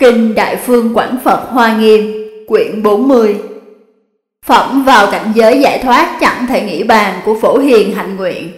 Kinh Đại Phương Quảng Phật Hoa Nghiêm, quyển 40. Phẩm vào cảnh giới giải thoát chẳng thể nghĩ bàn của Phổ Hiền hạnh nguyện.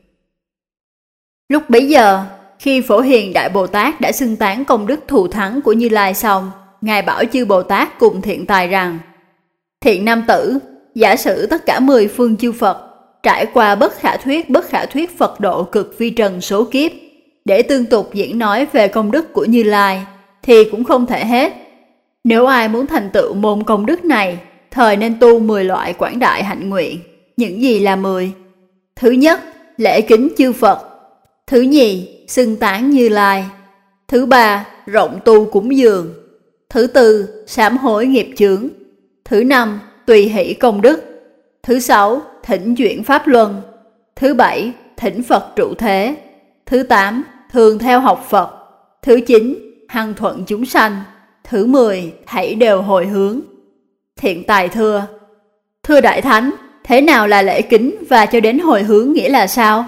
Lúc bấy giờ, khi Phổ Hiền Đại Bồ Tát đã xưng tán công đức thù thắng của Như Lai xong, Ngài bảo chư Bồ Tát cùng thiện tài rằng: Thiện nam tử, giả sử tất cả 10 phương chư Phật trải qua bất khả thuyết Phật độ cực vi trần số kiếp để tương tục diễn nói về công đức của Như Lai thì cũng không thể hết. Nếu ai muốn thành tựu môn công đức này, thời nên tu 10 loại quảng đại hạnh nguyện. Những gì là 10? Thứ nhất, lễ kính chư Phật. Thứ nhì, xưng tán Như Lai. Thứ ba, rộng tu cúng dường. Thứ tư, sám hối nghiệp chướng. Thứ năm, tùy hỷ công đức. Thứ sáu, thỉnh chuyển pháp luân. Thứ bảy, thỉnh Phật trụ thế. Thứ tám, thường theo học Phật. Thứ chín, hằng thuận chúng sanh. Thứ 10, thảy đều hồi hướng. Thiện tài thưa Đại Thánh, thế nào là lễ kính và cho đến hồi hướng nghĩa là sao?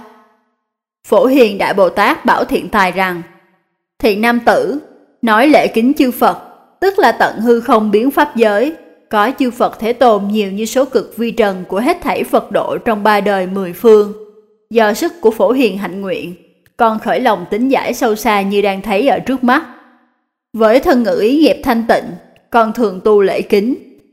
Phổ Hiền Đại Bồ Tát bảo thiện tài rằng: Thiện nam tử, nói lễ kính chư Phật, tức là tận hư không biến pháp giới, có chư Phật Thế Tôn nhiều như số cực vi trần của hết thảy Phật độ trong 3 đời 10 phương. Do sức của Phổ Hiền hạnh nguyện, con khởi lòng tính giải sâu xa như đang thấy ở trước mắt. Với thân ngữ ý nghiệp thanh tịnh, con thường tu lễ kính.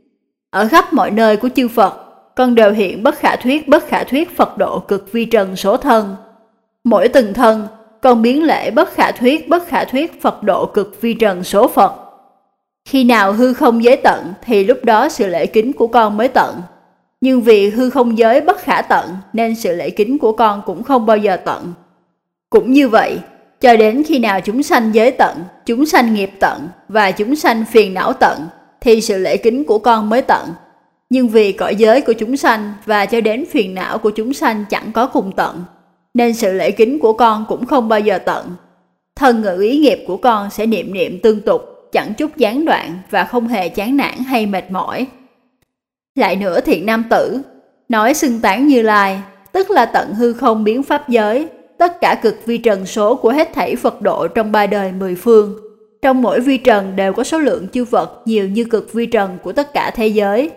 Ở khắp mọi nơi của chư Phật, con đều hiện bất khả thuyết Phật độ cực vi trần số thân. Mỗi từng thân, con biến lễ bất khả thuyết Phật độ cực vi trần số Phật. Khi nào hư không giới tận thì lúc đó sự lễ kính của con mới tận. Nhưng vì hư không giới bất khả tận nên sự lễ kính của con cũng không bao giờ tận. Cũng như vậy, cho đến khi nào chúng sanh giới tận, chúng sanh nghiệp tận và chúng sanh phiền não tận thì sự lễ kính của con mới tận. Nhưng vì cõi giới của chúng sanh và cho đến phiền não của chúng sanh chẳng có cùng tận, nên sự lễ kính của con cũng không bao giờ tận. Thân ngữ ý nghiệp của con sẽ niệm tương tục, chẳng chút gián đoạn và không hề chán nản hay mệt mỏi. Lại nữa thiện nam tử, nói xưng tán Như Lai, tức là tận hư không biến pháp giới, tất cả cực vi trần số của hết thảy Phật độ trong 3 đời 10 phương. Trong mỗi vi trần đều có số lượng chư Phật nhiều như cực vi trần của tất cả thế giới.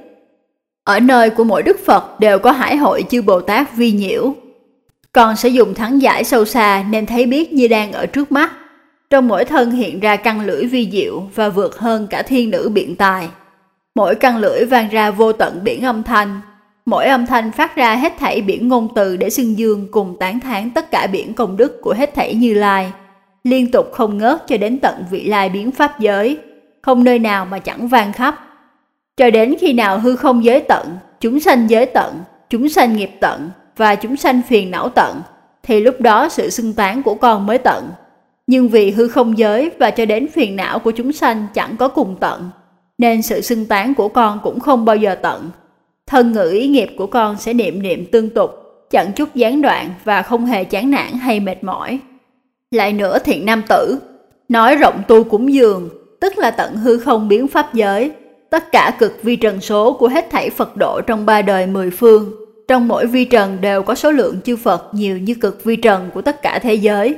Ở nơi của mỗi Đức Phật đều có hải hội chư Bồ Tát vi nhiễu. Con sẽ dùng thắng giải sâu xa nên thấy biết như đang ở trước mắt. Trong mỗi thân hiện ra căn lưỡi vi diệu và vượt hơn cả thiên nữ biện tài. Mỗi căn lưỡi vang ra vô tận biển âm thanh. Mỗi âm thanh phát ra hết thảy biển ngôn từ để xưng dương cùng tán thán tất cả biển công đức của hết thảy Như Lai, liên tục không ngớt cho đến tận vị lai biến pháp giới, không nơi nào mà chẳng vang khắp. Cho đến khi nào hư không giới tận, chúng sanh giới tận, chúng sanh nghiệp tận và chúng sanh phiền não tận, thì lúc đó sự xưng tán của con mới tận. Nhưng vì hư không giới và cho đến phiền não của chúng sanh chẳng có cùng tận, nên sự xưng tán của con cũng không bao giờ tận. Thân ngữ ý nghiệp của con sẽ niệm tương tục, chẳng chút gián đoạn và không hề chán nản hay mệt mỏi. Lại nữa thiện nam tử, nói rộng tu cúng dường, tức là tận hư không biến pháp giới, tất cả cực vi trần số của hết thảy Phật độ trong 3 đời 10 phương. Trong mỗi vi trần đều có số lượng chư Phật nhiều như cực vi trần của tất cả thế giới.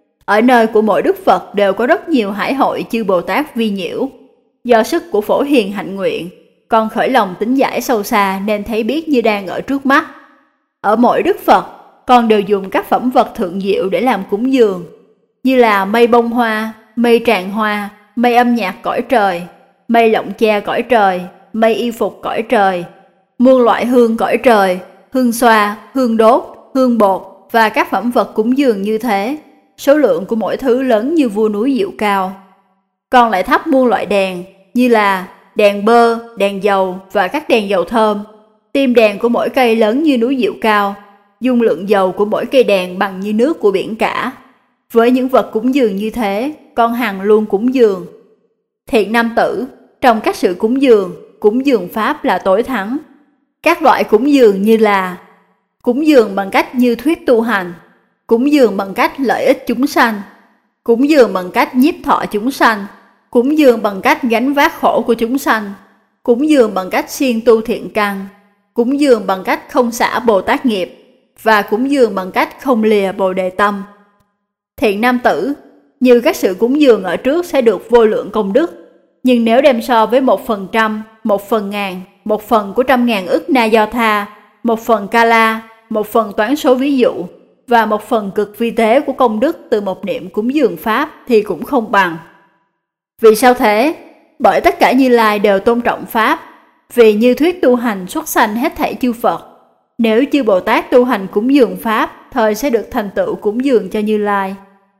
Ở nơi của mỗi Đức Phật đều có rất nhiều hải hội chư Bồ Tát vi nhiễu. Do sức của Phổ Hiền hạnh nguyện, con khởi lòng tính giải sâu xa nên thấy biết như đang ở trước mắt. Ở mỗi Đức Phật, con đều dùng các phẩm vật thượng diệu để làm cúng dường, như là mây bông hoa, mây tràng hoa, mây âm nhạc cõi trời, mây lọng che cõi trời, mây y phục cõi trời, muôn loại hương cõi trời, hương xoa, hương đốt, hương bột và các phẩm vật cúng dường như thế. Số lượng của mỗi thứ lớn như vua núi Diệu Cao. Con lại thắp muôn loại đèn, như là đèn bơ, đèn dầu và các đèn dầu thơm. Tim đèn của mỗi cây lớn như núi Diệu Cao, dung lượng dầu của mỗi cây đèn bằng như nước của biển cả. Với những vật cúng dường như thế, con hằng luôn cúng dường. Thiện nam tử, trong các sự cúng dường pháp là tối thắng. Các loại cúng dường như là cúng dường bằng cách như thuyết tu hành, cúng dường bằng cách lợi ích chúng sanh, cúng dường bằng cách nhiếp thọ chúng sanh, cúng dường bằng cách gánh vác khổ của chúng sanh, cúng dường bằng cách siêng tu thiện căn, cúng dường bằng cách không xả Bồ Tát nghiệp và cúng dường bằng cách không lìa Bồ Đề tâm. Thiện nam tử, như các sự cúng dường ở trước sẽ được vô lượng công đức, Nhưng nếu đem so với 1%, 1/1000, 1/100.000 ức na do tha, 1/1 kala, 1/1 toán số ví dụ và 1/1 cực vi tế của công đức từ một niệm cúng dường Pháp thì cũng không bằng. Vì sao thế? Bởi tất cả Như Lai đều tôn trọng Pháp, vì như thuyết tu hành xuất sanh hết thảy chư Phật. Nếu chư Bồ Tát tu hành cúng dường Pháp, thời sẽ được thành tựu cúng dường cho Như Lai.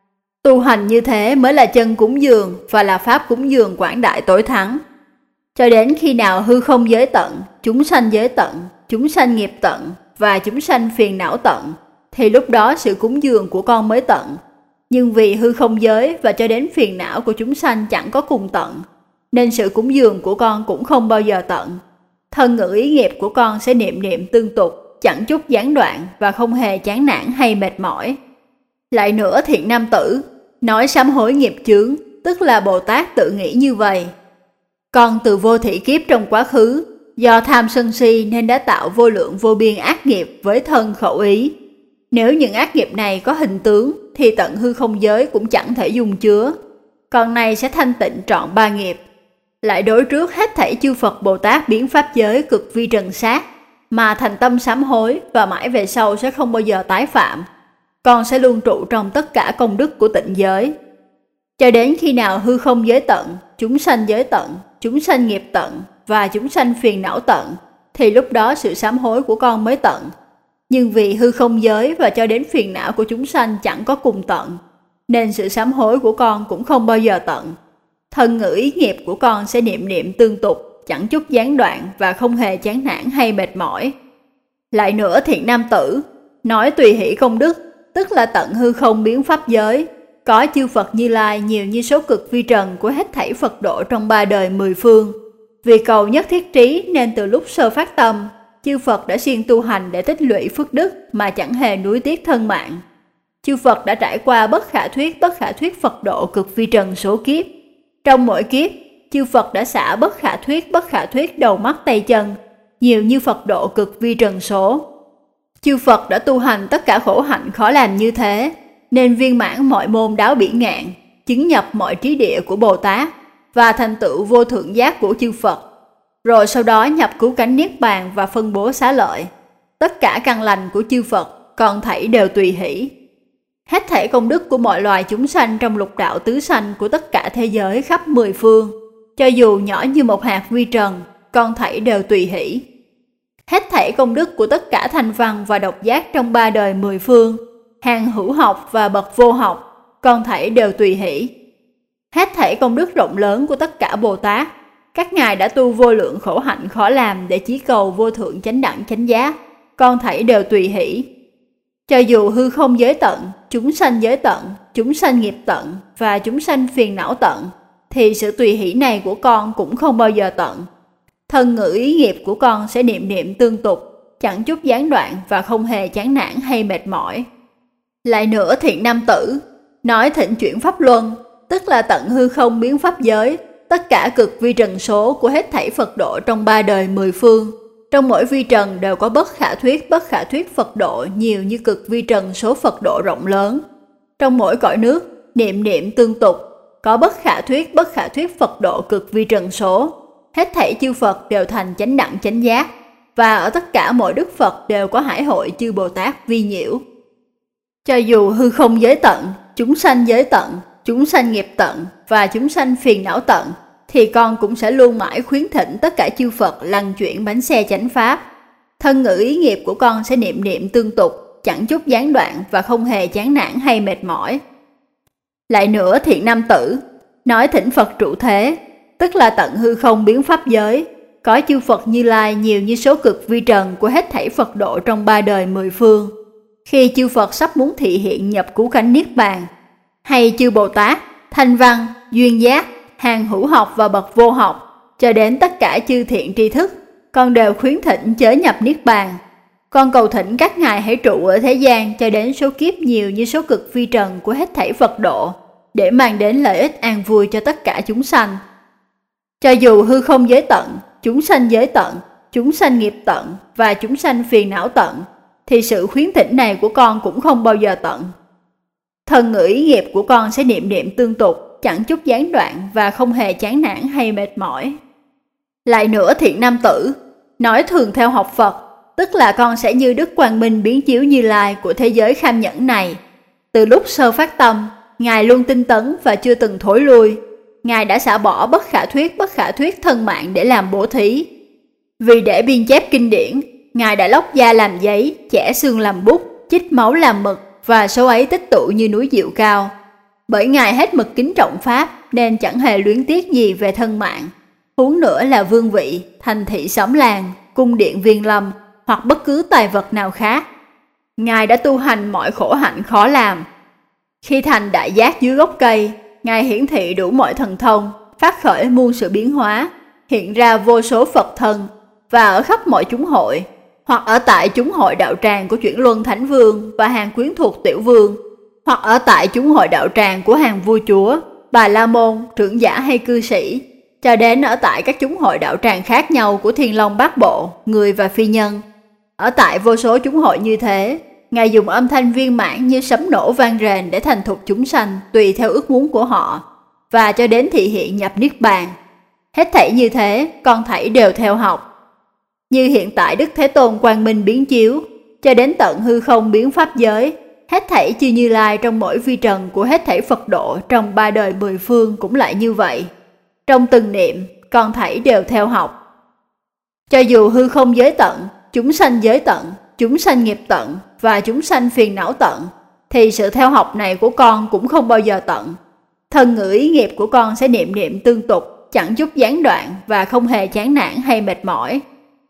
Tu hành như thế mới là chân cúng dường và là Pháp cúng dường quảng đại tối thắng. Cho đến khi nào hư không giới tận, chúng sanh giới tận, chúng sanh nghiệp tận và chúng sanh phiền não tận, thì lúc đó sự cúng dường của con mới tận. Nhưng vì hư không giới và cho đến phiền não của chúng sanh chẳng có cùng tận, nên sự cúng dường của con cũng không bao giờ tận. Thân ngữ ý nghiệp của con sẽ niệm niệm tương tục, chẳng chút gián đoạn và không hề chán nản hay mệt mỏi. Lại nữa thiện nam tử, nói sám hối nghiệp chướng, tức là Bồ Tát tự nghĩ như vậy. Con từ vô thị kiếp trong quá khứ, do tham sân si nên đã tạo vô lượng vô biên ác nghiệp với thân khẩu ý. Nếu những ác nghiệp này có hình tướng, thì tận hư không giới cũng chẳng thể dung chứa. Còn này sẽ thanh tịnh trọn ba nghiệp. Lại đối trước hết thảy chư Phật Bồ Tát biến pháp giới cực vi trần sát, mà thành tâm sám hối và mãi về sau sẽ không bao giờ tái phạm. Con sẽ luôn trụ trong tất cả công đức của tịnh giới. Cho đến khi nào hư không giới tận, chúng sanh giới tận, chúng sanh nghiệp tận và chúng sanh phiền não tận, thì lúc đó sự sám hối của con mới tận. Nhưng vì hư không giới và cho đến phiền não của chúng sanh chẳng có cùng tận, nên sự sám hối của con cũng không bao giờ tận. Thân ngữ ý nghiệp của con sẽ niệm niệm tương tục, chẳng chút gián đoạn và không hề chán nản hay mệt mỏi. Lại nữa thiện nam tử, nói tùy hỷ công đức, tức là tận hư không biến pháp giới, có chư Phật Như Lai nhiều như số cực vi trần của hết thảy Phật độ trong ba đời mười phương. Vì cầu nhất thiết trí nên từ lúc sơ phát tâm, chư Phật đã siêng tu hành để tích lũy phước đức mà chẳng hề nuối tiếc thân mạng. Chư Phật đã trải qua bất khả thuyết Phật độ cực vi trần số kiếp. Trong mỗi kiếp, chư Phật đã xả bất khả thuyết đầu mắt tay chân, nhiều như Phật độ cực vi trần số. Chư Phật đã tu hành tất cả khổ hạnh khó làm như thế, nên viên mãn mọi môn đáo bỉ ngạn, chứng nhập mọi trí địa của Bồ Tát và thành tựu vô thượng giác của chư Phật. Rồi sau đó nhập cứu cánh niết bàn và phân bố xá lợi. Tất cả căn lành của chư Phật còn thảy đều tùy hỷ. Hết thảy công đức của mọi loài chúng sanh trong lục đạo tứ sanh của tất cả thế giới khắp mười phương, cho dù nhỏ như một hạt vi trần, con thảy đều tùy hỷ. Hết thảy công đức của tất cả thanh văn và độc giác trong ba đời mười phương, hàng hữu học và bậc vô học, con thảy đều tùy hỷ. Hết thảy công đức rộng lớn của tất cả Bồ Tát, các ngài đã tu vô lượng khổ hạnh khó làm để chí cầu vô thượng chánh đẳng chánh giác, con thảy đều tùy hỷ. Cho dù hư không giới tận, chúng sanh giới tận, chúng sanh nghiệp tận và chúng sanh phiền não tận, thì sự tùy hỷ này của con cũng không bao giờ tận. Thân ngữ ý nghiệp của con sẽ niệm niệm tương tục, chẳng chút gián đoạn và không hề chán nản hay mệt mỏi. Lại nữa thiện nam tử, nói thịnh chuyển pháp luân, tức là tận hư không biến pháp giới, tất cả cực vi trần số của hết thảy Phật độ trong ba đời mười phương. Trong mỗi vi trần đều có bất khả thuyết Phật độ nhiều như cực vi trần số Phật độ rộng lớn. Trong mỗi cõi nước, niệm niệm tương tục, có bất khả thuyết Phật độ cực vi trần số. Hết thảy chư Phật đều thành chánh đẳng chánh giác, và ở tất cả mỗi Đức Phật đều có hải hội chư Bồ Tát vi nhiễu. Cho dù hư không giới tận, chúng sanh giới tận, chúng sanh nghiệp tận và chúng sanh phiền não tận, thì con cũng sẽ luôn mãi khuyến thỉnh tất cả chư Phật lăn chuyển bánh xe chánh pháp. Thân ngữ ý nghiệp của con sẽ niệm niệm tương tục, chẳng chút gián đoạn và không hề chán nản hay mệt mỏi. Lại nữa thiện nam tử, nói thỉnh Phật trụ thế, tức là tận hư không biến pháp giới, có chư Phật Như Lai nhiều như số cực vi trần của hết thảy Phật độ trong ba đời mười phương. Khi chư Phật sắp muốn thị hiện nhập cứu cánh niết bàn, hay chư Bồ Tát, thanh văn, duyên giác, hàng hữu học và bậc vô học, cho đến tất cả chư thiện tri thức, con đều khuyến thỉnh chớ nhập niết bàn. Con cầu thỉnh các ngài hãy trụ ở thế gian cho đến số kiếp nhiều như số cực vi trần của hết thảy Phật độ, để mang đến lợi ích an vui cho tất cả chúng sanh. Cho dù hư không giới tận, chúng sanh giới tận, chúng sanh nghiệp tận và chúng sanh phiền não tận, thì sự khuyến thỉnh này của con cũng không bao giờ tận. Thân ngữ ý nghiệp của con sẽ niệm niệm tương tục, chẳng chút gián đoạn và không hề chán nản hay mệt mỏi. Lại nữa thiện nam tử, nói thường theo học Phật, tức là con sẽ như Đức Quang Minh biến chiếu Như Lai của thế giới kham nhẫn này. Từ lúc sơ phát tâm, Ngài luôn tinh tấn và chưa từng thối lui. Ngài đã xả bỏ bất khả thuyết thân mạng để làm bố thí. Vì để biên chép kinh điển, Ngài đã lóc da làm giấy, chẻ xương làm bút, chích máu làm mực, và số ấy tích tụ như núi Diệu Cao. Bởi Ngài hết mực kính trọng Pháp nên chẳng hề luyến tiếc gì về thân mạng, huống nữa là vương vị, thành thị xóm làng, cung điện viên lâm hoặc bất cứ tài vật nào khác. Ngài đã tu hành mọi khổ hạnh khó làm. Khi thành đại giác dưới gốc cây, Ngài hiển thị đủ mọi thần thông, phát khởi muôn sự biến hóa, hiện ra vô số Phật thân, và ở khắp mọi chúng hội, hoặc ở tại chúng hội đạo tràng của Chuyển Luân Thánh Vương và hàng quyến thuộc Tiểu Vương, hoặc ở tại chúng hội đạo tràng của hàng vua chúa, bà la môn, trưởng giả hay cư sĩ, cho đến ở tại các chúng hội đạo tràng khác nhau của Thiên Long Bát Bộ, người và phi nhân. Ở tại vô số chúng hội như thế, Ngài dùng âm thanh viên mãn như sấm nổ vang rền để thành thục chúng sanh tùy theo ước muốn của họ, và cho đến thị hiện nhập Niết Bàn. Hết thảy như thế, con thảy đều theo học. Như hiện tại Đức Thế Tôn Quang Minh biến chiếu, cho đến tận hư không biến pháp giới, hết thảy chư Như Lai trong mỗi vi trần của hết thảy Phật độ trong 3 đời 10 phương cũng lại như vậy. Trong từng niệm, con thảy đều theo học. Cho dù hư không giới tận, chúng sanh giới tận, chúng sanh nghiệp tận và chúng sanh phiền não tận, thì sự theo học này của con cũng không bao giờ tận. Thân ngữ ý nghiệp của con sẽ niệm niệm tương tục, chẳng chút gián đoạn và không hề chán nản hay mệt mỏi.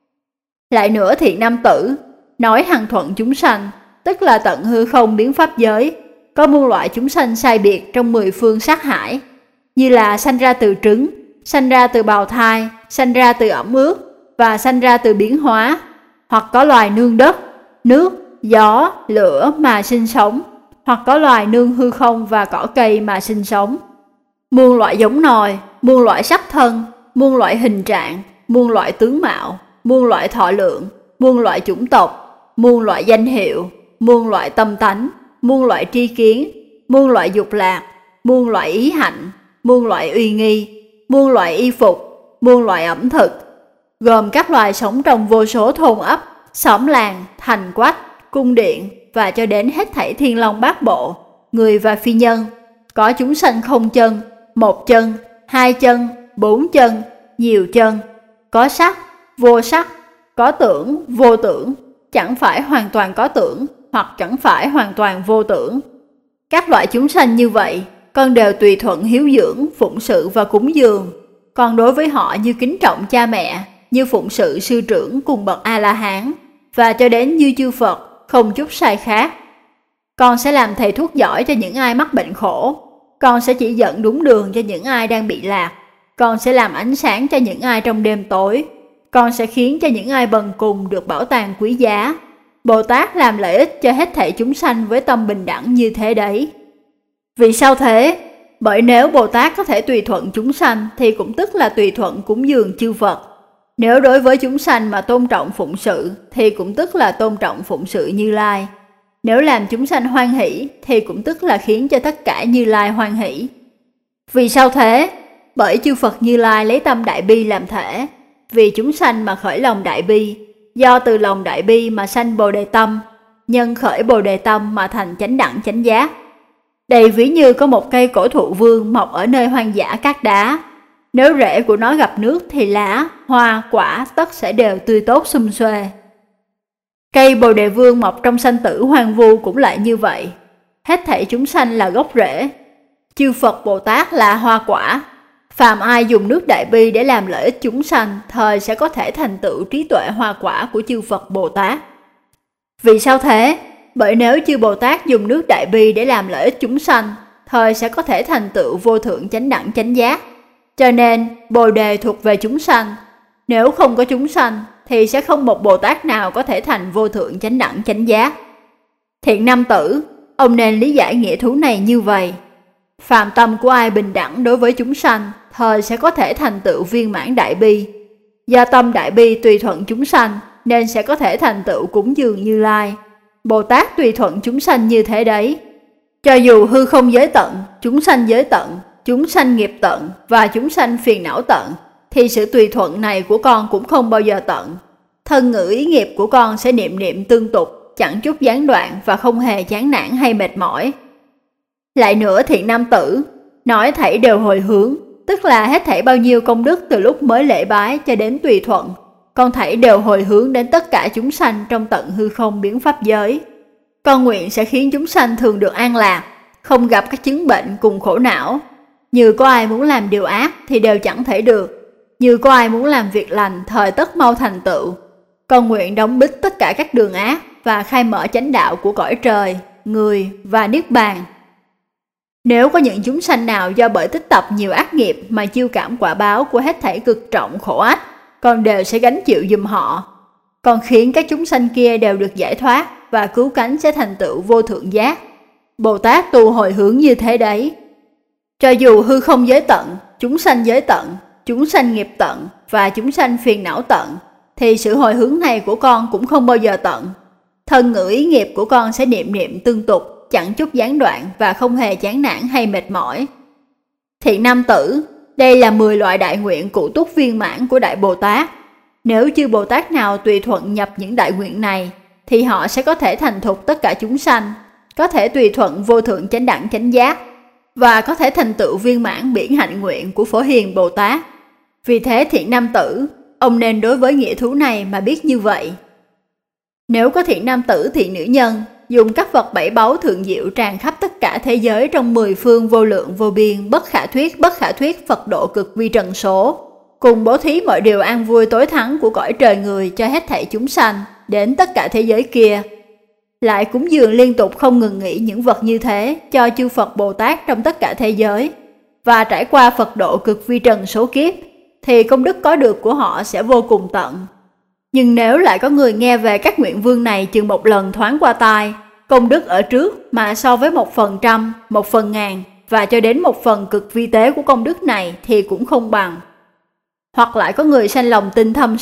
Lại nữa thiện nam tử, nói hằng thuận chúng sanh, tức là tận hư không biến pháp giới, có muôn loại chúng sanh sai biệt trong 10 phương sát hải, như là sanh ra từ trứng, sanh ra từ bào thai, sanh ra từ ẩm ướt và sanh ra từ biến hóa, hoặc có loài nương đất, nước, gió, lửa mà sinh sống, hoặc có loài nương hư không và cỏ cây mà sinh sống. Muôn loại giống nòi, muôn loại sắc thân, muôn loại hình trạng, muôn loại tướng mạo, muôn loại thọ lượng, muôn loại chủng tộc, muôn loại danh hiệu, muôn loại tâm tánh, muôn loại tri kiến, muôn loại dục lạc, muôn loại ý hạnh, muôn loại uy nghi, muôn loại y phục, muôn loại ẩm thực, gồm các loài sống trong vô số thôn ấp, xóm làng, thành quách, cung điện và cho đến hết thảy Thiên Long Bát Bộ, người và phi nhân. Có chúng sanh không chân, một chân, hai chân, bốn chân, nhiều chân, có sắc, vô sắc, có tưởng, vô tưởng, chẳng phải hoàn toàn có tưởng hoặc chẳng phải hoàn toàn vô tưởng. Các loại chúng sanh như vậy, con đều tùy thuận hiếu dưỡng, phụng sự và cúng dường. Con đối với họ như kính trọng cha mẹ, như phụng sự sư trưởng cùng bậc A-la-hán, và cho đến như chư Phật, không chút sai khác. Con sẽ làm thầy thuốc giỏi cho những ai mắc bệnh khổ. Con sẽ chỉ dẫn đúng đường cho những ai đang bị lạc. Con sẽ làm ánh sáng cho những ai trong đêm tối. Con sẽ khiến cho những ai bần cùng được bảo tàng quý giá. Bồ Tát làm lợi ích cho hết thảy chúng sanh với tâm bình đẳng như thế đấy. Vì sao thế? Bởi nếu Bồ Tát có thể tùy thuận chúng sanh thì cũng tức là tùy thuận cúng dường chư Phật. Nếu đối với chúng sanh mà tôn trọng phụng sự thì cũng tức là tôn trọng phụng sự Như Lai. Nếu làm chúng sanh hoan hỷ thì cũng tức là khiến cho tất cả Như Lai hoan hỷ. Vì sao thế? Bởi chư Phật Như Lai lấy tâm đại bi làm thể, vì chúng sanh mà khởi lòng đại bi, do từ lòng đại bi mà sanh Bồ Đề Tâm, nhân khởi Bồ Đề Tâm mà thành chánh đẳng chánh giác. Đây ví như có một cây cổ thụ vương mọc ở nơi hoang dã cát đá. Nếu rễ của nó gặp nước thì lá, hoa, quả tất sẽ đều tươi tốt sum xuê. Cây Bồ Đề Vương mọc trong sanh tử hoang vu cũng lại như vậy. Hết thảy chúng sanh là gốc rễ, chư Phật Bồ Tát là hoa quả. Phàm ai dùng nước đại bi để làm lợi ích chúng sanh, thời sẽ có thể thành tựu trí tuệ hoa quả của chư Phật Bồ Tát. Vì sao thế? Bởi nếu chư Bồ Tát dùng nước đại bi để làm lợi ích chúng sanh, thời sẽ có thể thành tựu vô thượng chánh đẳng chánh giác. Cho nên, Bồ Đề thuộc về chúng sanh. Nếu không có chúng sanh, thì sẽ không một Bồ Tát nào có thể thành vô thượng chánh đẳng chánh giác. Thiện nam tử, ông nên lý giải nghĩa thú này như vậy. Phàm tâm của ai bình đẳng đối với chúng sanh, thời sẽ có thể thành tựu viên mãn đại bi. Do tâm đại bi tùy thuận chúng sanh, nên sẽ có thể thành tựu cúng dường Như Lai. Bồ Tát tùy thuận chúng sanh như thế đấy. Cho dù hư không giới tận, chúng sanh giới tận, chúng sanh nghiệp tận và chúng sanh phiền não tận, thì sự tùy thuận này của con cũng không bao giờ tận. Thân ngữ ý nghiệp của con sẽ niệm niệm tương tục, chẳng chút gián đoạn và không hề chán nản hay mệt mỏi. Lại nữa thiện nam tử, nói thảy đều hồi hướng, tức là hết thảy bao nhiêu công đức từ lúc mới lễ bái cho đến tùy thuận, con thảy đều hồi hướng đến tất cả chúng sanh trong tận hư không biến pháp giới. Con nguyện sẽ khiến chúng sanh thường được an lạc, không gặp các chứng bệnh cùng khổ não. Như có ai muốn làm điều ác thì đều chẳng thể được, như có ai muốn làm việc lành thời tất mau thành tựu. Con nguyện đóng bít tất cả các đường ác và khai mở chánh đạo của cõi trời, người và niết bàn. Nếu có những chúng sanh nào do bởi tích tập nhiều ác nghiệp mà chiêu cảm quả báo của hết thảy cực trọng khổ ách, con đều sẽ gánh chịu giùm họ. Con khiến các chúng sanh kia đều được giải thoát và cứu cánh sẽ thành tựu vô thượng giác. Bồ Tát tu hồi hướng như thế đấy. Cho dù hư không giới tận, chúng sanh giới tận, chúng sanh nghiệp tận và chúng sanh phiền não tận, thì sự hồi hướng này của con cũng không bao giờ tận. Thân ngữ ý nghiệp của con sẽ niệm niệm tương tục, chẳng chút gián đoạn và không hề chán nản hay mệt mỏi. Thiện nam tử, đây là 10 loại đại nguyện cụ túc viên mãn của Đại Bồ Tát. Nếu chư Bồ Tát nào tùy thuận nhập những đại nguyện này, thì họ sẽ có thể thành thục tất cả chúng sanh, có thể tùy thuận vô thượng chánh đẳng chánh giác, và có thể thành tựu viên mãn biển hạnh nguyện của Phổ Hiền Bồ Tát. Vì thế thiện nam tử, ông nên đối với nghĩa thú này mà biết như vậy. Nếu có thiện nam tử thiện nữ nhân, dùng các vật bảy báu thượng diệu tràn khắp tất cả thế giới trong 10 phương vô lượng vô biên, bất khả thuyết Phật độ cực vi trần số, cùng bố thí mọi điều an vui tối thắng của cõi trời người cho hết thảy chúng sanh đến tất cả thế giới kia, lại cúng dường liên tục không ngừng nghỉ những vật như thế cho chư Phật Bồ Tát trong tất cả thế giới, và trải qua Phật độ cực vi trần số kiếp, thì công đức có được của họ sẽ vô cùng tận. Nhưng nếu lại có người nghe về các nguyện vương này chừng một lần thoáng qua tai, công đức ở trước mà so với 1%, 1/1000 và cho đến 1 phần cực vi tế của công đức này thì cũng không bằng. Hoặc lại có người sanh lòng tin thâm